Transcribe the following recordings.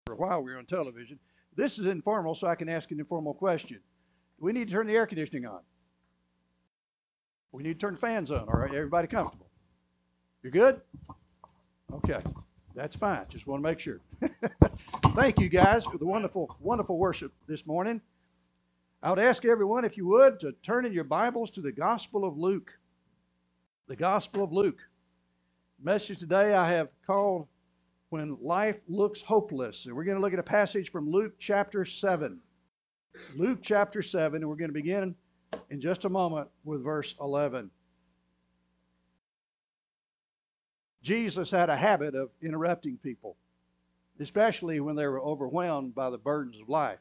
for a while we were on television. This is informal, so I can ask an informal question. We need to turn the air conditioning on. We need to turn the fans on. All right, everybody comfortable? You're good? Okay, that's fine. Just want to make sure. Thank you guys for the wonderful, wonderful worship this morning. I would ask everyone, if you would, to turn in your Bibles to the Gospel of Luke. The Gospel of Luke. The message today I have called When Life Looks Hopeless. And we're going to look at a passage from Luke chapter 7. Luke chapter 7, and we're going to begin in just a moment with verse 11. Jesus had a habit of interrupting people, especially when they were overwhelmed by the burdens of life.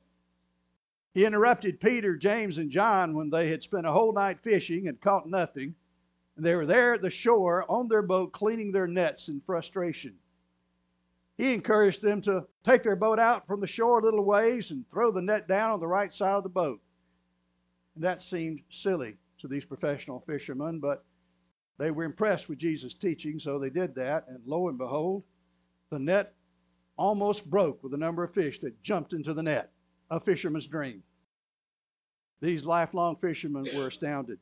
He interrupted Peter, James, and John when they had spent a whole night fishing and caught nothing. And they were there at the shore on their boat cleaning their nets in frustration. He encouraged them to take their boat out from the shore a little ways and throw the net down on the right side of the boat. And that seemed silly to these professional fishermen, but they were impressed with Jesus' teaching, so they did that. And lo and behold, the net almost broke with the number of fish that jumped into the net. A fisherman's dream. These lifelong fishermen were astounded.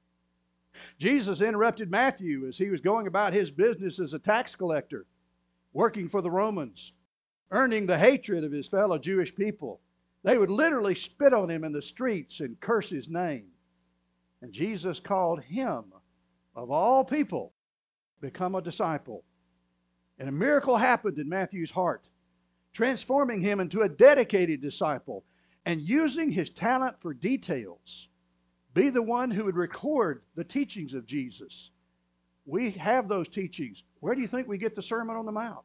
Jesus interrupted Matthew as he was going about his business as a tax collector, working for the Romans, earning the hatred of his fellow Jewish people. They would literally spit on him in the streets and curse his name. And Jesus called him, of all people, become a disciple. And a miracle happened in Matthew's heart, transforming him into a dedicated disciple and using his talent for details. Be the one who would record the teachings of Jesus. We have those teachings. Where do you think we get the Sermon on the Mount?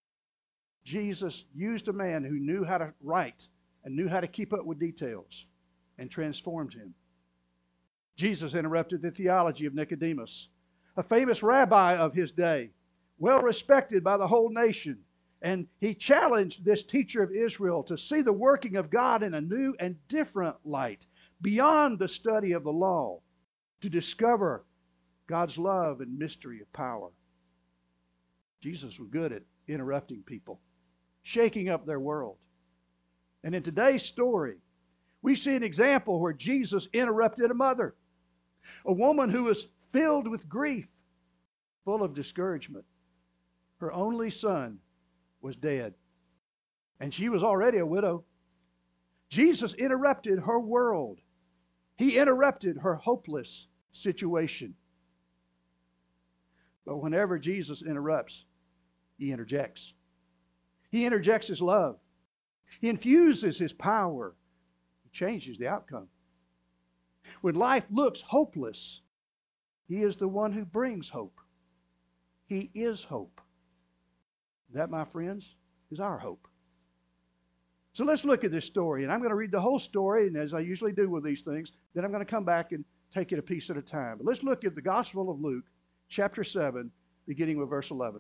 Jesus used a man who knew how to write and knew how to keep up with details and transformed him. Jesus interrupted the theology of Nicodemus, a famous rabbi of his day, well respected by the whole nation. And he challenged this teacher of Israel to see the working of God in a new and different light, beyond the study of the law, to discover God's love and mystery of power. Jesus was good at interrupting people, shaking up their world. And in today's story, we see an example where Jesus interrupted a mother, a woman who was filled with grief, full of discouragement. Her only son was dead, and she was already a widow. Jesus interrupted her world. He interrupted her hopeless situation. But whenever Jesus interrupts, he interjects. He interjects his love. He infuses his power. He changes the outcome. When life looks hopeless, he is the one who brings hope. He is hope. That, my friends, is our hope. So let's look at this story. And I'm going to read the whole story, and as I usually do with these things, then I'm going to come back and take it a piece at a time. But let's look at the Gospel of Luke, chapter 7, beginning with verse 11.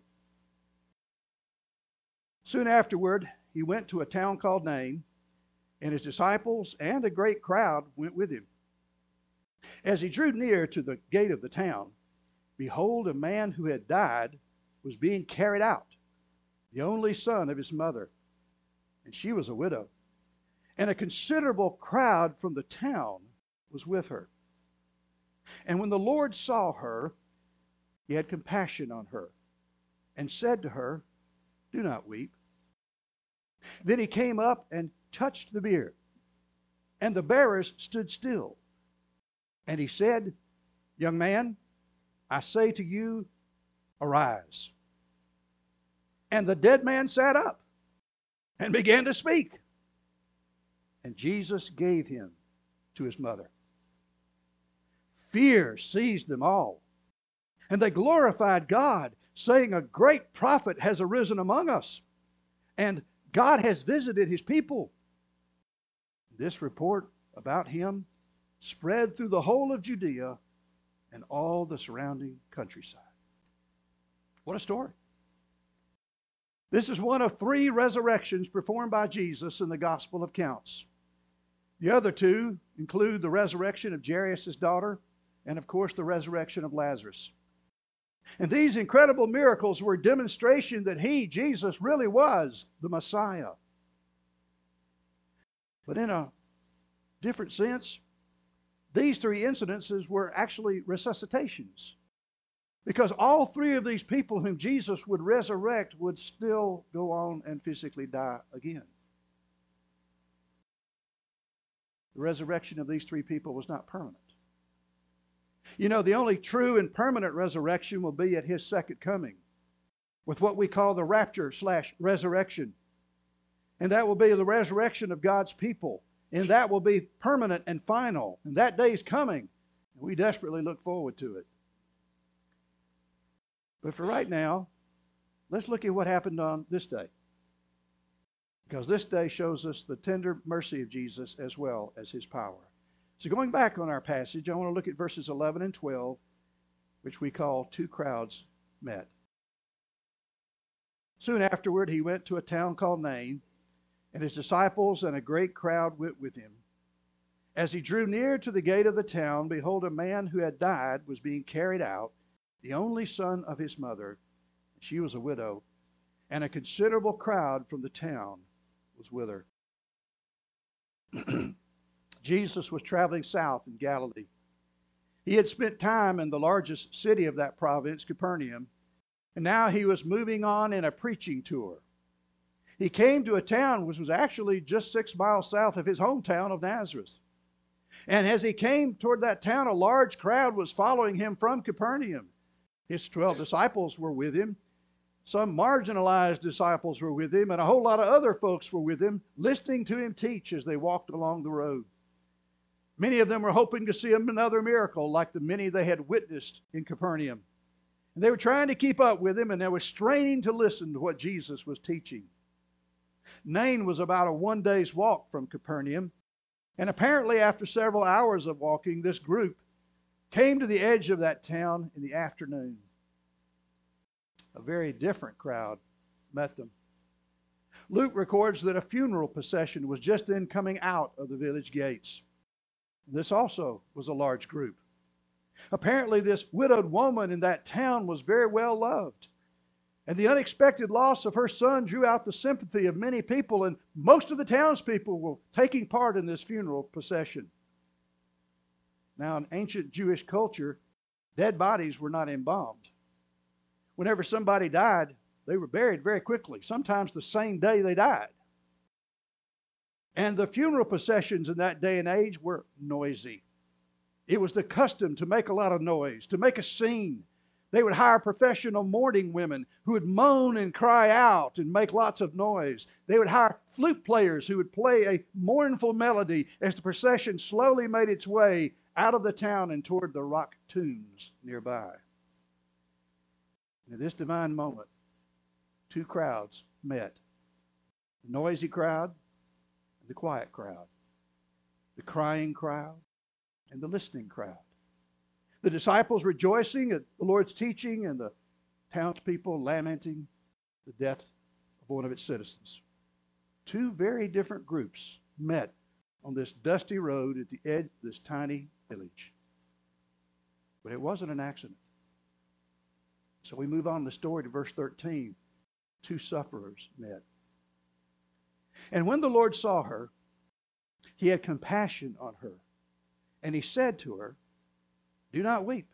Soon afterward, he went to a town called Nain, and his disciples and a great crowd went with him. As he drew near to the gate of the town, behold, a man who had died was being carried out, the only son of his mother, and she was a widow. And a considerable crowd from the town was with her. And when the Lord saw her, he had compassion on her, and said to her, "Do not weep." Then he came up and touched the bier, and the bearers stood still. And he said, "Young man, I say to you, arise." And the dead man sat up and began to speak. And Jesus gave him to his mother. Fear seized them all, and they glorified God, saying, "A great prophet has arisen among us, and God has visited his people." This report about him spread through the whole of Judea and all the surrounding countryside. What a story. This is one of 3 resurrections performed by Jesus in the Gospel accounts. The other 2 include the resurrection of Jairus' daughter and, of course, the resurrection of Lazarus. And these incredible miracles were a demonstration that He, Jesus, really was the Messiah. But in a different sense, these three incidences were actually resuscitations. Because all three of these people whom Jesus would resurrect would still go on and physically die again. The resurrection of these three people was not permanent. You know, the only true and permanent resurrection will be at His second coming, with what we call the rapture/resurrection. And that will be the resurrection of God's people. And that will be permanent and final. And that day is coming. We desperately look forward to it. But for right now, let's look at what happened on this day. Because this day shows us the tender mercy of Jesus as well as His power. So going back on our passage, I want to look at verses 11 and 12, which we call two crowds met. Soon afterward, He went to a town called Nain, and His disciples and a great crowd went with Him. As He drew near to the gate of the town, behold, a man who had died was being carried out, the only son of his mother. She was a widow, and a considerable crowd from the town was with her. Jesus was traveling south in Galilee. He had spent time in the largest city of that province, Capernaum, and now He was moving on in a preaching tour. He came to a town which was actually just 6 miles south of His hometown of Nazareth. And as He came toward that town, a large crowd was following Him from Capernaum. His 12 disciples were with Him. Some marginalized disciples were with Him, and a whole lot of other folks were with Him, listening to Him teach as they walked along the road. Many of them were hoping to see another miracle like the many they had witnessed in Capernaum. And they were trying to keep up with Him, and they were straining to listen to what Jesus was teaching. Nain was about a 1 day's walk from Capernaum, and apparently after several hours of walking, this group came to the edge of that town in the afternoon. A very different crowd met them. Luke records that a funeral procession was just then coming out of the village gates. This also was a large group. Apparently, this widowed woman in that town was very well loved. And the unexpected loss of her son drew out the sympathy of many people, and most of the townspeople were taking part in this funeral procession. Now, in ancient Jewish culture, dead bodies were not embalmed. Whenever somebody died, they were buried very quickly, sometimes the same day they died. And the funeral processions in that day and age were noisy. It was the custom to make a lot of noise, to make a scene. They would hire professional mourning women who would moan and cry out and make lots of noise. They would hire flute players who would play a mournful melody as the procession slowly made its way out of the town and toward the rock tombs nearby. And at this divine moment, two crowds met. The noisy crowd and the quiet crowd. The crying crowd and the listening crowd. The disciples rejoicing at the Lord's teaching and the townspeople lamenting the death of one of its citizens. Two very different groups met on this dusty road at the edge of this tiny village. But it wasn't an accident. So we move on the story to verse 13. Two sufferers met. And when the Lord saw her, He had compassion on her. And He said to her, "Do not weep."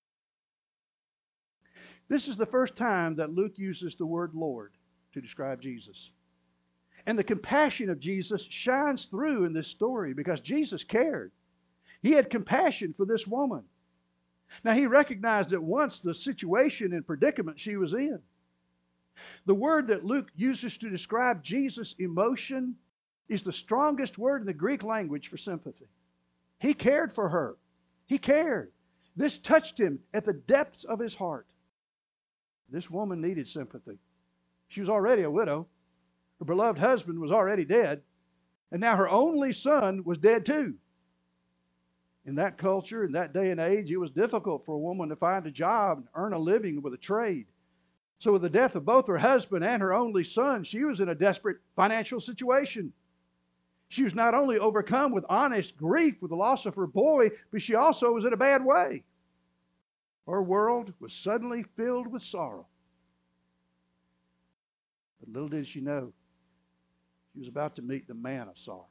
This is the first time that Luke uses the word Lord to describe Jesus. And the compassion of Jesus shines through in this story because Jesus cared. He had compassion for this woman. Now, He recognized at once the situation and predicament she was in. The word that Luke uses to describe Jesus' emotion is the strongest word in the Greek language for sympathy. He cared for her. He cared. This touched Him at the depths of His heart. This woman needed sympathy. She was already a widow. Her beloved husband was already dead. And now her only son was dead too. In that culture, in that day and age, it was difficult for a woman to find a job and earn a living with a trade. So with the death of both her husband and her only son, she was in a desperate financial situation. She was not only overcome with honest grief with the loss of her boy, but she also was in a bad way. Her world was suddenly filled with sorrow. But little did she know, she was about to meet the man of sorrows.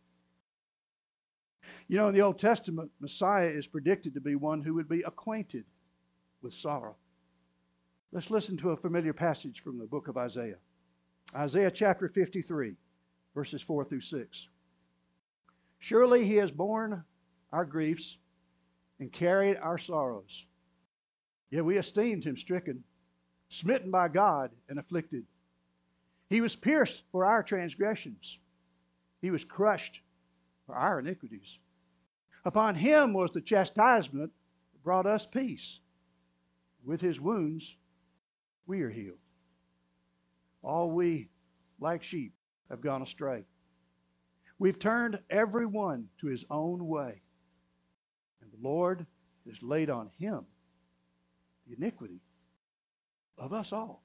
You know, in the Old Testament, Messiah is predicted to be one who would be acquainted with sorrow. Let's listen to a familiar passage from the book of Isaiah. Isaiah chapter 53, verses 4 through 6. Surely he has borne our griefs and carried our sorrows. Yet we esteemed him stricken, smitten by God, and afflicted. He was pierced for our transgressions. He was crushed for our iniquities. Upon him was the chastisement that brought us peace. With his wounds we are healed. All we, like sheep, have gone astray. We've turned every one to his own way. And the Lord has laid on him the iniquity of us all.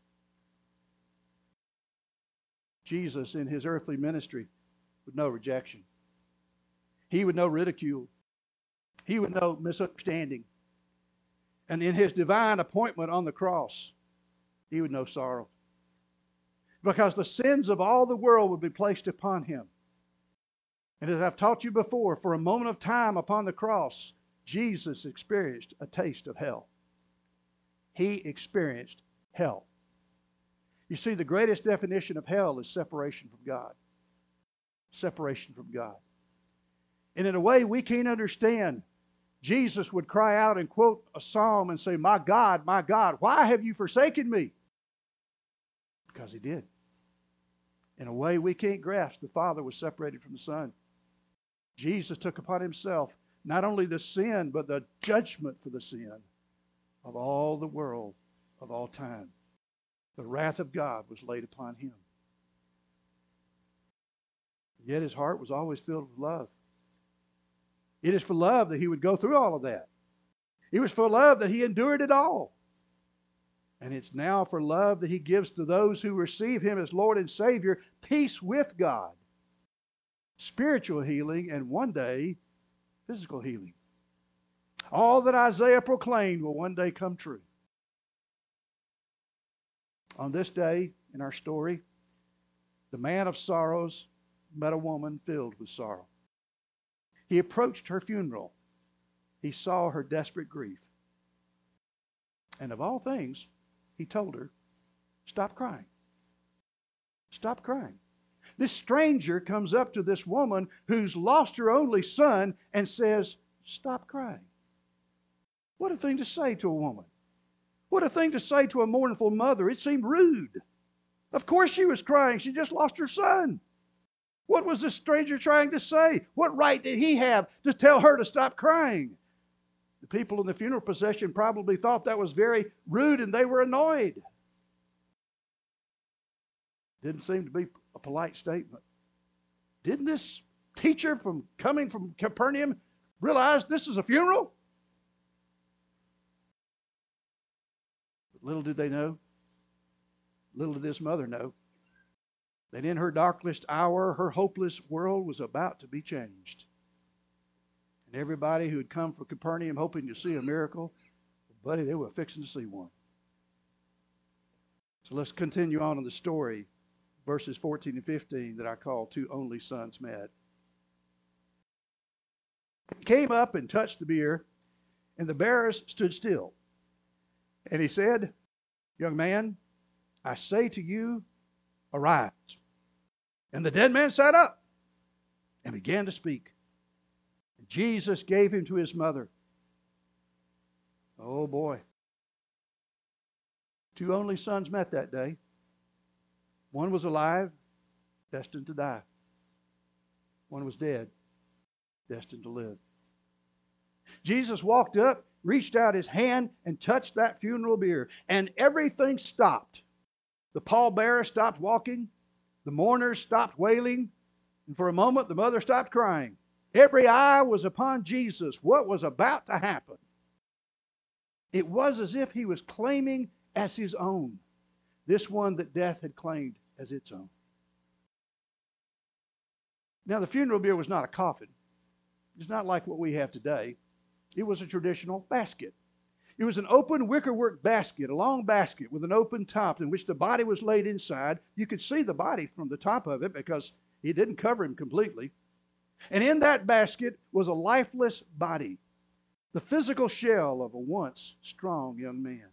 Jesus, in his earthly ministry, would know rejection. He would know ridicule. He would know misunderstanding. And in his divine appointment on the cross, he would know sorrow. Because the sins of all the world would be placed upon him. And as I've taught you before, for a moment of time upon the cross, Jesus experienced a taste of hell. He experienced hell. You see, the greatest definition of hell is separation from God. Separation from God. And in a way we can't understand, Jesus would cry out and quote a psalm and say, my God, why have you forsaken me? Because he did. In a way we can't grasp, the Father was separated from the Son. Jesus took upon himself not only the sin, but the judgment for the sin of all the world of all time. The wrath of God was laid upon him. Yet his heart was always filled with love. It is for love that he would go through all of that. It was for love that he endured it all. And it's now for love that he gives to those who receive him as Lord and Savior peace with God, spiritual healing, and one day, physical healing. All that Isaiah proclaimed will one day come true. On this day in our story, the man of sorrows met a woman filled with sorrow. He approached her funeral. He saw her desperate grief. And of all things, he told her, stop crying. Stop crying. This stranger comes up to this woman who's lost her only son and says, stop crying. What a thing to say to a woman. What a thing to say to a mournful mother. It seemed rude. Of course she was crying. She just lost her son. What was this stranger trying to say? What right did he have to tell her to stop crying? The people in the funeral procession probably thought that was very rude and they were annoyed. Didn't seem to be a polite statement. Didn't this teacher coming from Capernaum realize this is a funeral? But little did they know, little did this mother know, that in her darkest hour, her hopeless world was about to be changed. And everybody who had come from Capernaum hoping to see a miracle, buddy, they were fixing to see one. So let's continue on in the story, verses 14 and 15 that I call Two Only Sons Met. He came up and touched the bier, and the bearers stood still. And he said, young man, I say to you, arise. And the dead man sat up and began to speak. And Jesus gave him to his mother. Oh boy. Two only sons met that day. One was alive, destined to die. One was dead, destined to live. Jesus walked up, reached out his hand, and touched that funeral bier. And everything stopped. The pallbearers stopped walking. The mourners stopped wailing. And for a moment, the mother stopped crying. Every eye was upon Jesus. What was about to happen? It was as if he was claiming as his own this one that death had claimed as its own. Now, the funeral bier was not a coffin. It's not like what we have today. It was a traditional basket. It was an open wickerwork basket, a long basket with an open top in which the body was laid inside. You could see the body from the top of it because it didn't cover him completely. And in that basket was a lifeless body, the physical shell of a once strong young man.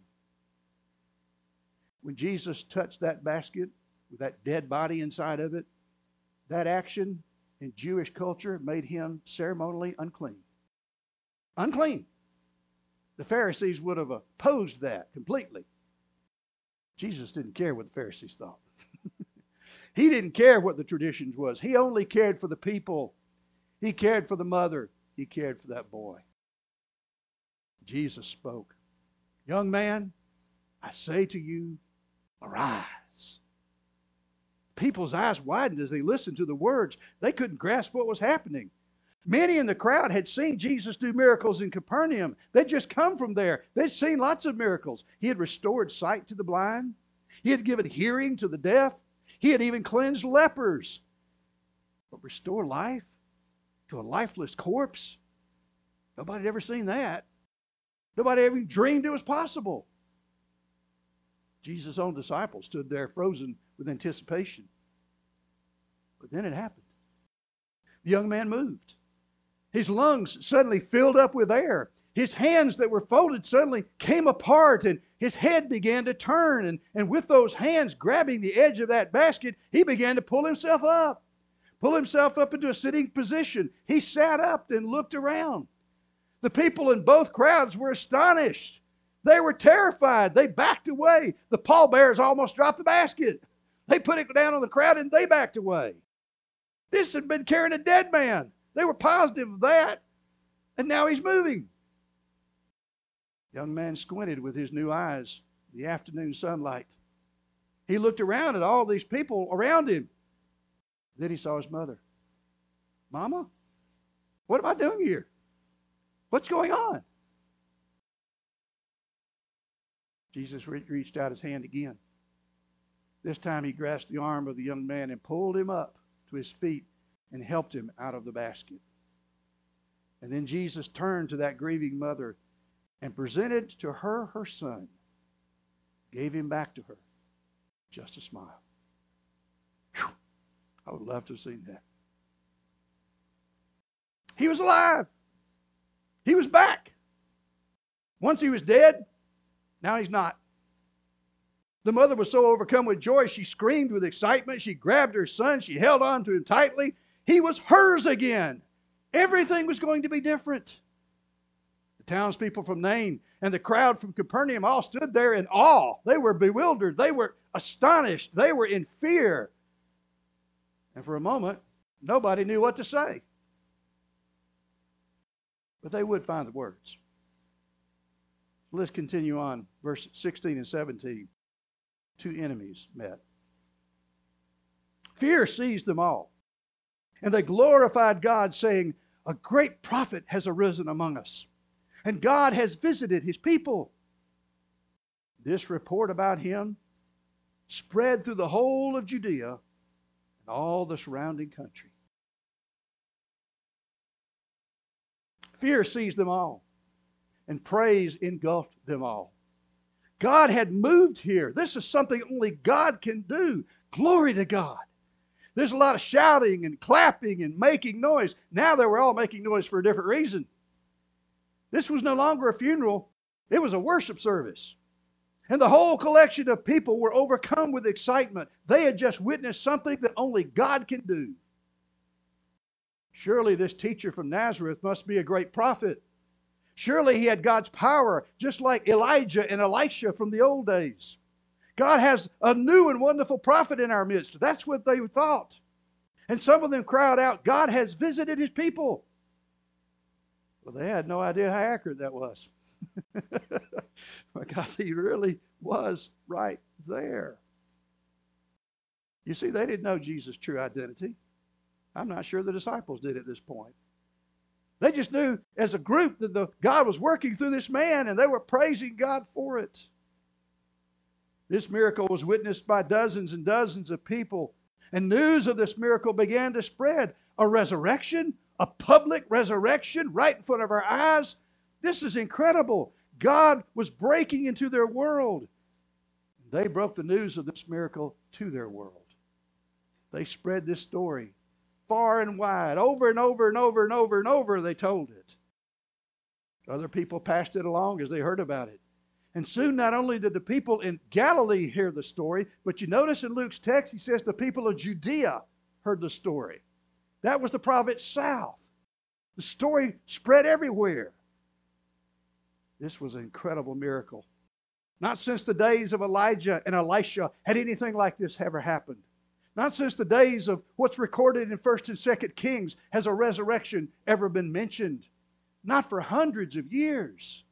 When Jesus touched that basket with that dead body inside of it, that action in Jewish culture made him ceremonially unclean. Unclean. The Pharisees would have opposed that completely. Jesus didn't care what the Pharisees thought. He didn't care what the traditions was. He only cared for the people. He cared for the mother. He cared for that boy. Jesus spoke. Young man, I say to you, arise. People's eyes widened as they listened to the words. They couldn't grasp what was happening. Many in the crowd had seen Jesus do miracles in Capernaum. They'd just come from there. They'd seen lots of miracles. He had restored sight to the blind. He had given hearing to the deaf. He had even cleansed lepers. But restore life to a lifeless corpse? Nobody had ever seen that. Nobody ever dreamed it was possible. Jesus' own disciples stood there frozen with anticipation. But then it happened. The young man moved. His lungs suddenly filled up with air. His hands that were folded suddenly came apart, and his head began to turn. And with those hands grabbing the edge of that basket, he began to pull himself up into a sitting position. He sat up and looked around. The people in both crowds were astonished. They were terrified. They backed away. The pallbearers almost dropped the basket. They put it down on the crowd and they backed away. This had been carrying a dead man. They were positive of that. And now he's moving. The young man squinted with his new eyes in the afternoon sunlight. He looked around at all these people around him. Then he saw his mother. Mama, what am I doing here? What's going on? Jesus reached out his hand again. This time he grasped the arm of the young man and pulled him up to his feet and helped him out of the basket. And then Jesus turned to that grieving mother and presented to her her son, gave him back to her. Just a smile. Whew. I would love to have seen that. He was alive. He was back. Once he was dead, now he's not. The mother was so overcome with joy, she screamed with excitement. She grabbed her son. She held on to him tightly. He was hers again. Everything was going to be different. The townspeople from Nain and the crowd from Capernaum all stood there in awe. They were bewildered. They were astonished. They were in fear. And for a moment, nobody knew what to say. But they would find the words. Let's continue on. Verse 16 and 17. Two enemies met. Fear seized them all. And they glorified God, saying, a great prophet has arisen among us, and God has visited his people. This report about him spread through the whole of Judea and all the surrounding country. Fear seized them all, and praise engulfed them all. God had moved here. This is something only God can do. Glory to God. There's a lot of shouting and clapping and making noise. Now they were all making noise for a different reason. This was no longer a funeral. It was a worship service. And the whole collection of people were overcome with excitement. They had just witnessed something that only God can do. Surely this teacher from Nazareth must be a great prophet. Surely he had God's power, just like Elijah and Elisha from the old days. God has a new and wonderful prophet in our midst. That's what they thought. And some of them cried out, God has visited his people. Well, they had no idea how accurate that was. Because he really was right there. You see, they didn't know Jesus' true identity. I'm not sure the disciples did at this point. They just knew as a group that God was working through this man, and they were praising God for it. This miracle was witnessed by dozens and dozens of people, and news of this miracle began to spread. A resurrection, a public resurrection right in front of our eyes. This is incredible. God was breaking into their world. They broke the news of this miracle to their world. They spread this story far and wide, over and over and over and over and over, they told it. Other people passed it along as they heard about it. And soon not only did the people in Galilee hear the story, but you notice in Luke's text, he says the people of Judea heard the story. That was the province south. The story spread everywhere. This was an incredible miracle. Not since the days of Elijah and Elisha had anything like this ever happened. Not since the days of what's recorded in 1st and 2nd Kings has a resurrection ever been mentioned. Not for hundreds of years.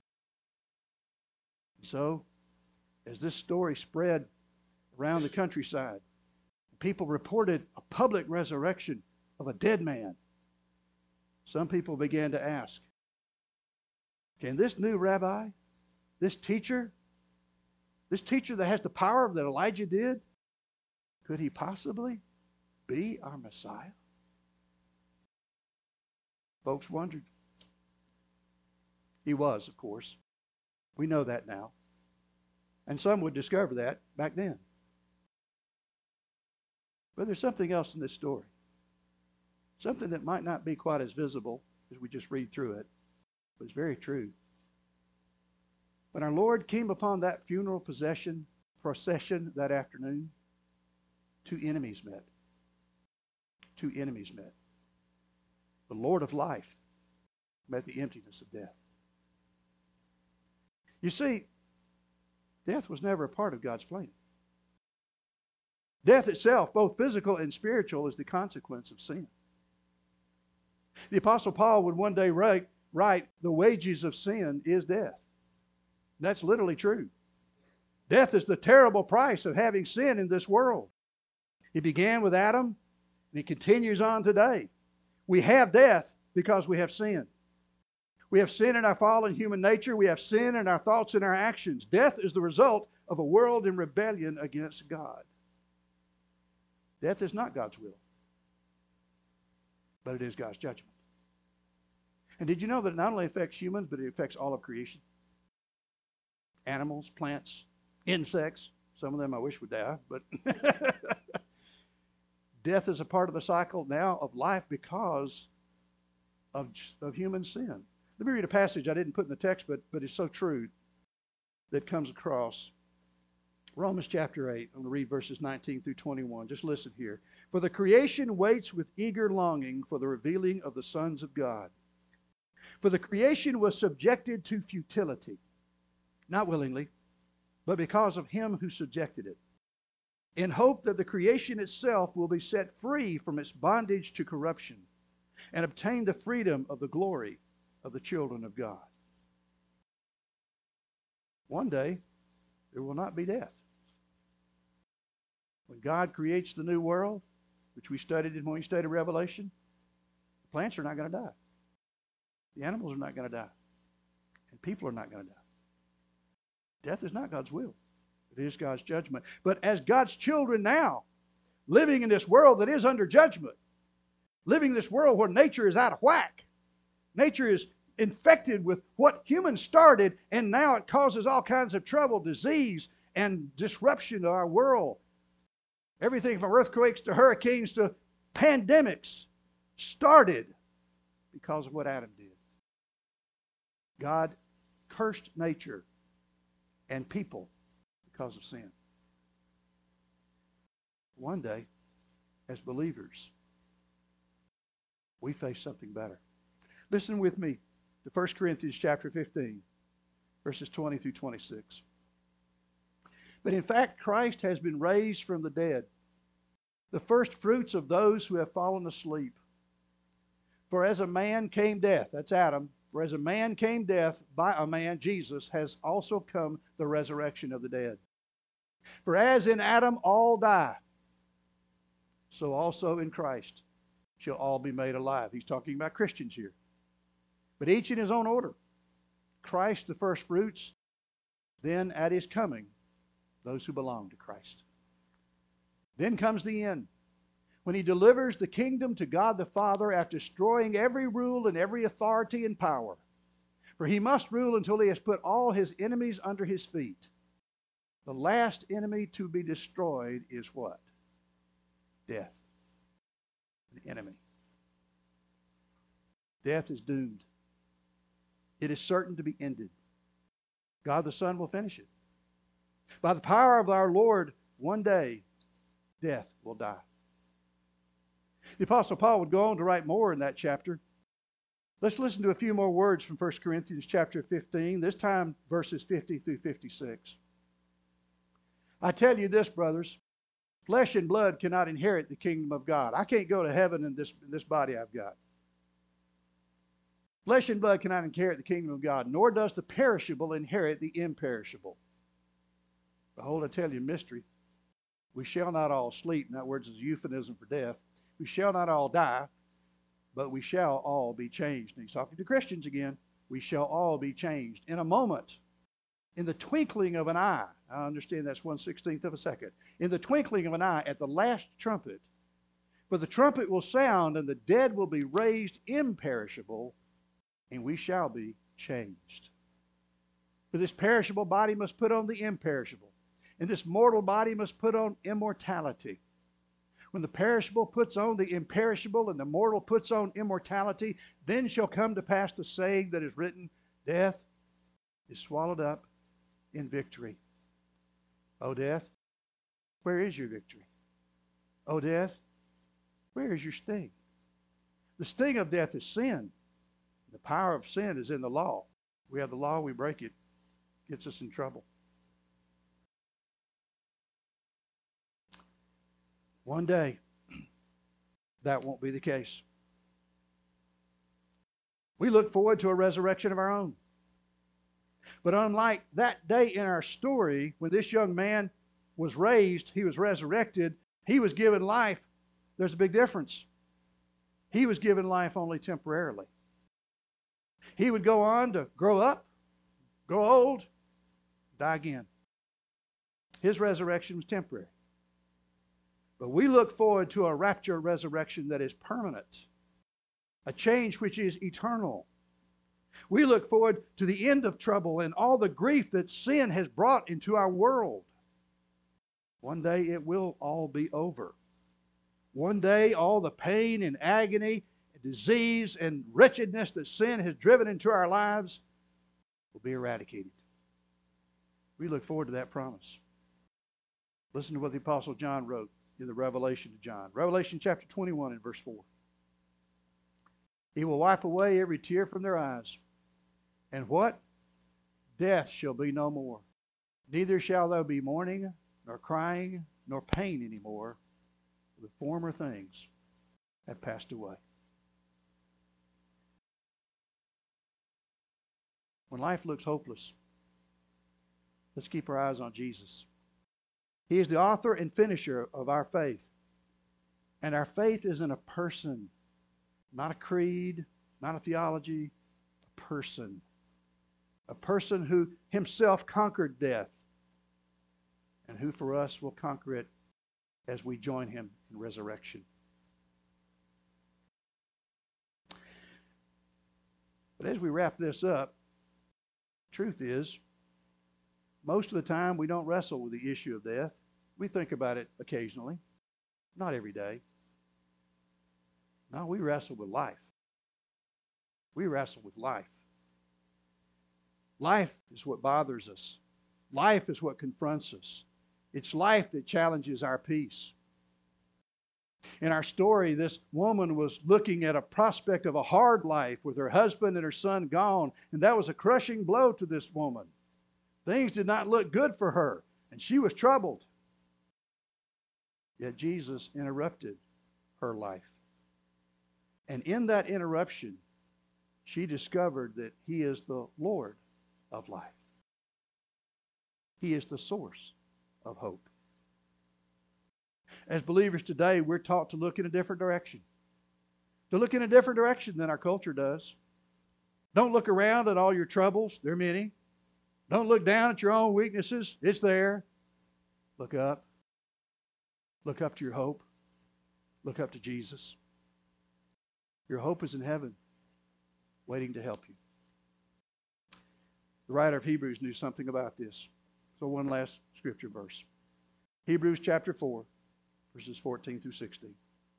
So, as this story spread around the countryside, people reported a public resurrection of a dead man. Some people began to ask, can this new rabbi, this teacher that has the power that Elijah did, could he possibly be our Messiah? Folks wondered. He was, of course. We know that now. And some would discover that back then. But there's something else in this story. Something that might not be quite as visible as we just read through it, but it's very true. When our Lord came upon that funeral procession that afternoon, two enemies met. Two enemies met. The Lord of life met the emptiness of death. You see, death was never a part of God's plan. Death itself, both physical and spiritual, is the consequence of sin. The Apostle Paul would one day write, the wages of sin is death. That's literally true. Death is the terrible price of having sin in this world. It began with Adam, and it continues on today. We have death because we have sin. We have sin in our fallen human nature. We have sin in our thoughts and our actions. Death is the result of a world in rebellion against God. Death is not God's will, but it is God's judgment. And did you know that it not only affects humans, but it affects all of creation? Animals, plants, insects. Some of them I wish would die, but death is a part of the cycle now of life because of human sin. Let me read a passage I didn't put in the text, but it's so true, that comes across. Romans chapter 8. I'm going to read verses 19 through 21. Just listen here. For the creation waits with eager longing for the revealing of the sons of God. For the creation was subjected to futility, not willingly, but because of him who subjected it, in hope that the creation itself will be set free from its bondage to corruption and obtain the freedom of the glory of the children of God. One day, there will not be death. When God creates the new world, which we studied when we studied Revelation, the plants are not going to die. The animals are not going to die. And people are not going to die. Death is not God's will. It is God's judgment. But as God's children now, living in this world that is under judgment, living in this world where nature is out of whack, nature is infected with what humans started, and now it causes all kinds of trouble, disease, and disruption to our world. Everything from earthquakes to hurricanes to pandemics started because of what Adam did. God cursed nature and people because of sin. One day, as believers, we face something better. Listen with me to 1 Corinthians chapter 15, verses 20 through 26. But in fact, Christ has been raised from the dead, the first fruits of those who have fallen asleep. For as a man came death, that's Adam, for as a man came death by a man, Jesus, has also come the resurrection of the dead. For as in Adam all die, so also in Christ shall all be made alive. He's talking about Christians here. But each in his own order. Christ the first fruits, then at his coming, those who belong to Christ. Then comes the end, when he delivers the kingdom to God the Father after destroying every rule and every authority and power. For he must rule until he has put all his enemies under his feet. The last enemy to be destroyed is what? Death. An enemy. Death is doomed. It is certain to be ended. God the Son will finish it. By the power of our Lord, one day, death will die. The Apostle Paul would go on to write more in that chapter. Let's listen to a few more words from 1 Corinthians chapter 15, this time verses 50 through 56. I tell you this, brothers, flesh and blood cannot inherit the kingdom of God. I can't go to heaven in this body I've got. Flesh and blood cannot inherit the kingdom of God, nor does the perishable inherit the imperishable. Behold, I tell you a mystery. We shall not all sleep. In other words, it's a euphemism for death. We shall not all die, but we shall all be changed. And he's talking to Christians again. We shall all be changed in a moment, in the twinkling of an eye. I understand that's 1/16 of a second. In the twinkling of an eye, at the last trumpet. For the trumpet will sound, and the dead will be raised imperishable, and we shall be changed. For this perishable body must put on the imperishable, and this mortal body must put on immortality. When the perishable puts on the imperishable, and the mortal puts on immortality, then shall come to pass the saying that is written, death is swallowed up in victory. O death, where is your victory? O death, where is your sting? The sting of death is sin. The power of sin is in the law. We have the law, we break it. Gets us in trouble. One day, that won't be the case. We look forward to a resurrection of our own. But unlike that day in our story, when this young man was raised, he was resurrected, he was given life, there's a big difference. He was given life only temporarily. He would go on to grow up, grow old, die again. His resurrection was temporary. But we look forward to a rapture resurrection that is permanent, a change which is eternal. We look forward to the end of trouble and all the grief that sin has brought into our world. One day it will all be over. One day all the pain and agony, disease and wretchedness that sin has driven into our lives will be eradicated. We look forward to that promise. Listen to what the Apostle John wrote in the Revelation to John. Revelation chapter 21 and verse 4. He will wipe away every tear from their eyes. And what? Death shall be no more. Neither shall there be mourning, nor crying, nor pain anymore. The former things have passed away. When life looks hopeless, let's keep our eyes on Jesus. He is the author and finisher of our faith. And our faith is in a person, not a creed, not a theology, a person. A person who himself conquered death and who for us will conquer it as we join him in resurrection. But as we wrap this up, truth is, most of the time we don't wrestle with the issue of death. We think about it occasionally, not every day. No, we wrestle with life. We wrestle with life. Life is what bothers us. Life is what confronts us. It's life that challenges our peace. In our story, this woman was looking at a prospect of a hard life with her husband and her son gone, and that was a crushing blow to this woman. Things did not look good for her, and she was troubled. Yet Jesus interrupted her life. And in that interruption, she discovered that He is the Lord of life. He is the source of hope. As believers today, we're taught to look in a different direction. To look in a different direction than our culture does. Don't look around at all your troubles. There are many. Don't look down at your own weaknesses. It's there. Look up. Look up to your hope. Look up to Jesus. Your hope is in heaven, waiting to help you. The writer of Hebrews knew something about this. So one last scripture verse. Hebrews chapter 4, verses 14 through 16.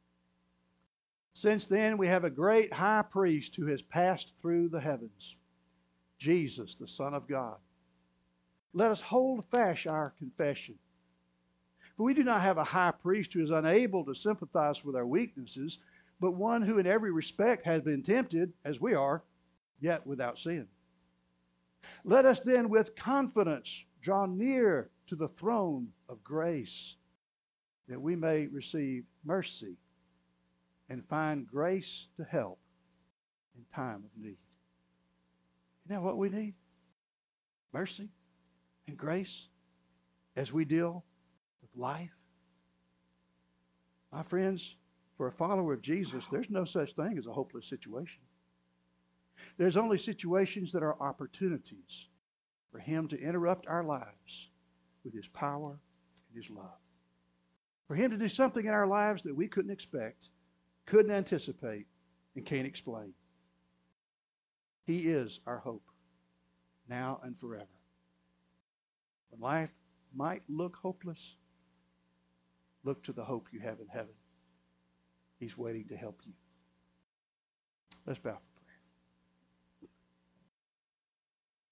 Since then we have a great high priest who has passed through the heavens, Jesus, the Son of God. Let us hold fast our confession. For we do not have a high priest who is unable to sympathize with our weaknesses, but one who in every respect has been tempted, as we are, yet without sin. Let us then with confidence draw near to the throne of grace, that we may receive mercy and find grace to help in time of need. You know what we need? Mercy and grace as we deal with life. My friends, for a follower of Jesus, there's no such thing as a hopeless situation. There's only situations that are opportunities for Him to interrupt our lives with His power and His love. For Him to do something in our lives that we couldn't expect, couldn't anticipate, and can't explain. He is our hope, now and forever. When life might look hopeless, look to the hope you have in heaven. He's waiting to help you. Let's bow.